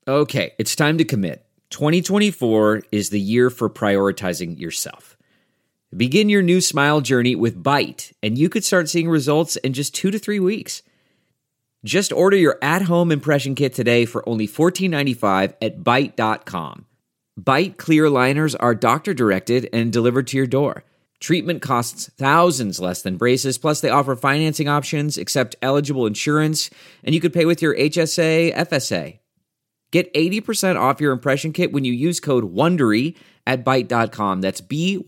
Okay, it's time to commit. 2024 is the year for prioritizing yourself. Begin your new smile journey with Byte, and you could start seeing results in just 2 to 3 weeks. Just order your at-home impression kit today for only $14.95 at Byte.com. Byte clear aligners are doctor-directed and delivered to your door. Treatment costs thousands less than braces, plus they offer financing options, accept eligible insurance, and you could pay with your HSA, FSA. Get 80% off your impression kit when you use code WONDERY at Byte.com. That's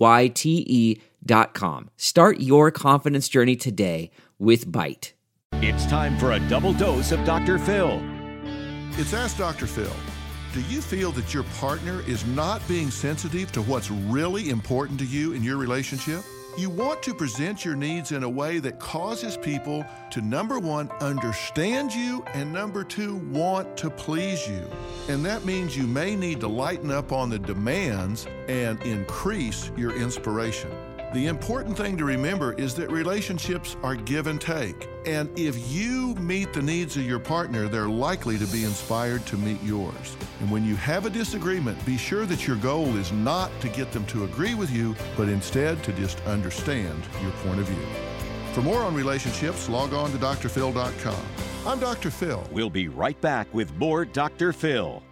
BYTE.com. Start your confidence journey today with Byte. It's time for a double dose of Dr. Phil. It's Ask Dr. Phil. Do you feel that your partner is not being sensitive to what's really important to you in your relationship? You want to present your needs in a way that causes people to, number one, understand you, and number two, want to please you. And that means you may need to lighten up on the demands and increase your inspiration. The important thing to remember is that relationships are give and take. And if you meet the needs of your partner, they're likely to be inspired to meet yours. And when you have a disagreement, be sure that your goal is not to get them to agree with you, but instead to just understand your point of view. For more on relationships, log on to drphil.com. I'm Dr. Phil. We'll be right back with more Dr. Phil.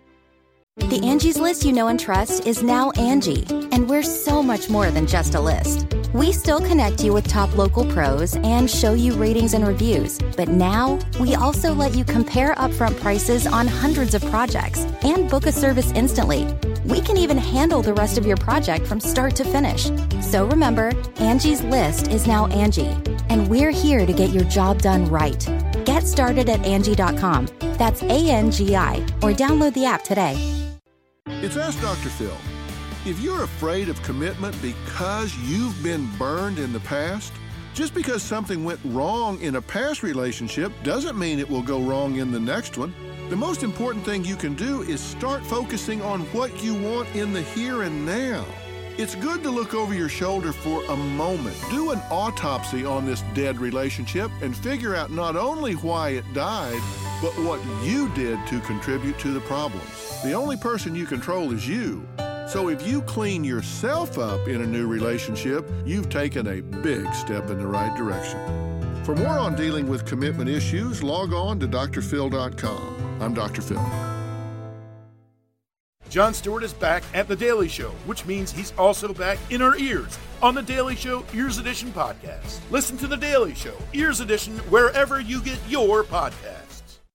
The Angie's List you know and trust is now Angie, and we're so much more than just a list. We still connect you with top local pros and show you ratings and reviews, but now we also let you compare upfront prices on hundreds of projects and book a service instantly. We can even handle the rest of your project from start to finish. So remember, Angie's List is now Angie, and we're here to get your job done right. Get started at Angie.com. That's ANGI, or download the app today. It's Ask Dr. Phil. If you're afraid of commitment because you've been burned in the past, just because something went wrong in a past relationship doesn't mean it will go wrong in the next one. The most important thing you can do is start focusing on what you want in the here and now. It's good to look over your shoulder for a moment. Do an autopsy on this dead relationship and figure out not only why it died, but what you did to contribute to the problems. The only person you control is you. So if you clean yourself up in a new relationship, you've taken a big step in the right direction. For more on dealing with commitment issues, log on to drphil.com. I'm Dr. Phil. Jon Stewart is back at The Daily Show, which means he's also back in our ears on The Daily Show Ears Edition podcast. Listen to The Daily Show Ears Edition wherever you get your podcasts.